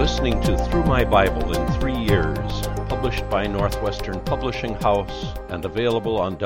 listening to Through My Bible in 3 Years, published by Northwestern Publishing House and available on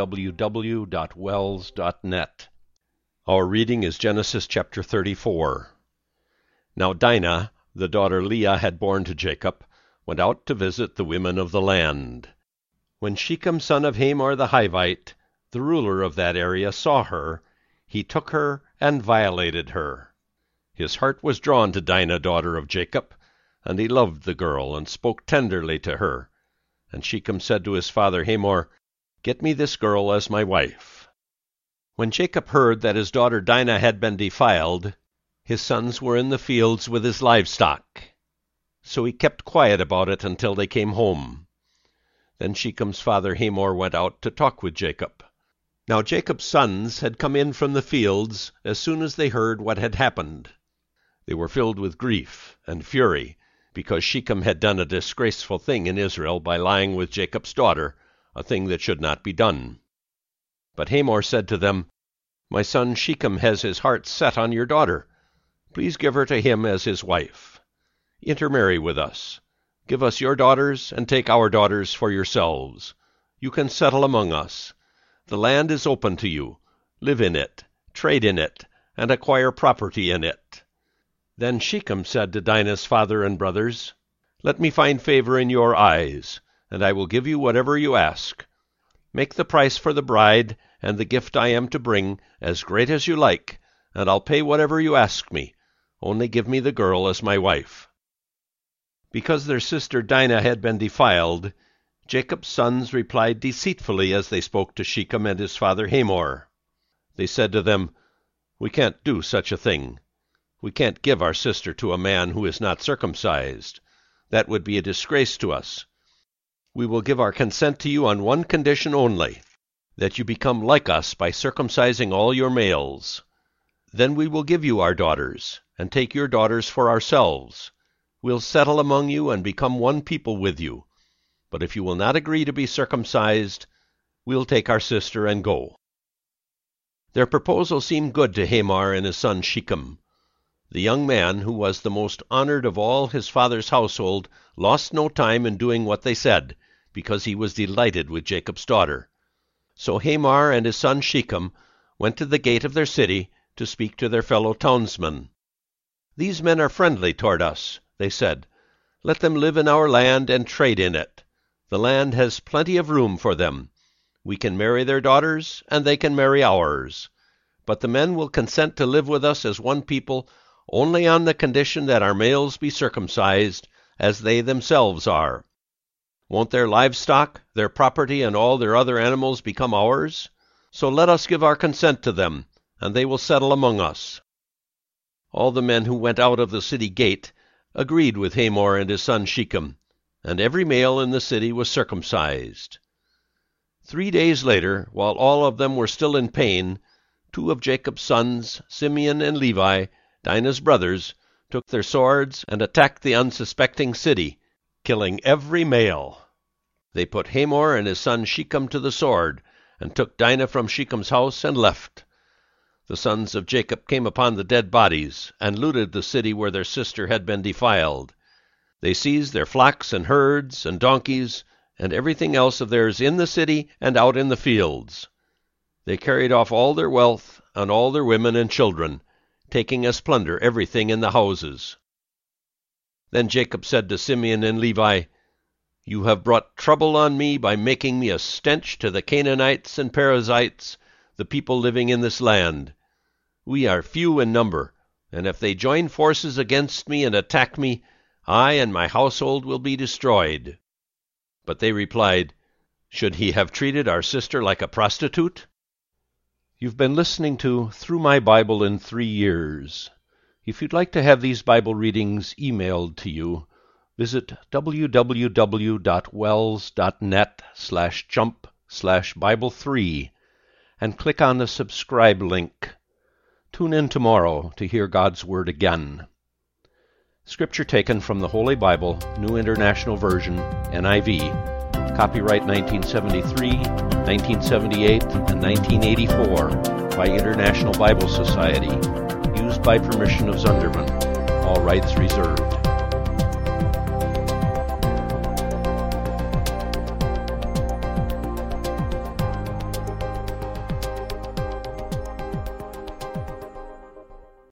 www.wells.net. Our reading is Genesis chapter 34. Now Dinah, the daughter Leah had borne to Jacob, went out to visit the women of the land. When Shechem son of Hamor the Hivite, the ruler of that area, saw her, he took her and violated her. His heart was drawn to Dinah, daughter of Jacob, and he loved the girl, and spoke tenderly to her. And Shechem said to his father Hamor, "Get me this girl as my wife." When Jacob heard that his daughter Dinah had been defiled, his sons were in the fields with his livestock. So he kept quiet about it until they came home. Then Shechem's father Hamor went out to talk with Jacob. Now Jacob's sons had come in from the fields as soon as they heard what had happened. They were filled with grief and fury, because Shechem had done a disgraceful thing in Israel by lying with Jacob's daughter, a thing that should not be done. But Hamor said to them, "My son Shechem has his heart set on your daughter. Please give her to him as his wife. Intermarry with us. Give us your daughters, and take our daughters for yourselves. You can settle among us. The land is open to you. Live in it, trade in it, and acquire property in it." Then Shechem said to Dinah's father and brothers, "Let me find favor in your eyes, and I will give you whatever you ask. Make the price for the bride and the gift I am to bring as great as you like, and I'll pay whatever you ask me. Only give me the girl as my wife." Because their sister Dinah had been defiled, Jacob's sons replied deceitfully as they spoke to Shechem and his father Hamor. They said to them, "We can't do such a thing. We can't give our sister to a man who is not circumcised. That would be a disgrace to us. We will give our consent to you on one condition only, that you become like us by circumcising all your males. Then we will give you our daughters, and take your daughters for ourselves. We'll settle among you and become one people with you. But if you will not agree to be circumcised, we'll take our sister and go." Their proposal seemed good to Hamor and his son Shechem. The young man, who was the most honored of all his father's household, lost no time in doing what they said, because he was delighted with Jacob's daughter. So Hamor and his son Shechem went to the gate of their city to speak to their fellow townsmen. "These men are friendly toward us," they said. "Let them live in our land and trade in it. The land has plenty of room for them. We can marry their daughters, and they can marry ours. But the men will consent to live with us as one people only on the condition that our males be circumcised, as they themselves are. Won't their livestock, their property, and all their other animals become ours? So let us give our consent to them, and they will settle among us." All the men who went out of the city gate agreed with Hamor and his son Shechem, and every male in the city was circumcised. 3 days later, while all of them were still in pain, 2 of Jacob's sons, Simeon and Levi, Dinah's brothers, took their swords and attacked the unsuspecting city, killing every male. They put Hamor and his son Shechem to the sword, and took Dinah from Shechem's house and left. The sons of Jacob came upon the dead bodies, and looted the city where their sister had been defiled. They seized their flocks and herds and donkeys, and everything else of theirs in the city and out in the fields. They carried off all their wealth and all their women and children, taking as plunder everything in the houses. Then Jacob said to Simeon and Levi, "You have brought trouble on me by making me a stench to the Canaanites and Perizzites, the people living in this land. We are few in number, and if they join forces against me and attack me, I and my household will be destroyed." But they replied, "Should he have treated our sister like a prostitute?" You've been listening to Through My Bible in 3 Years. If you'd like to have these Bible readings emailed to you, visit www.wells.net/jump/Bible3 and click on the subscribe link. Tune in tomorrow to hear God's Word again. Scripture taken from the Holy Bible, New International Version, NIV, copyright 1973, 1978, and 1984 by International Bible Society, used by permission of Zunderman. All rights reserved.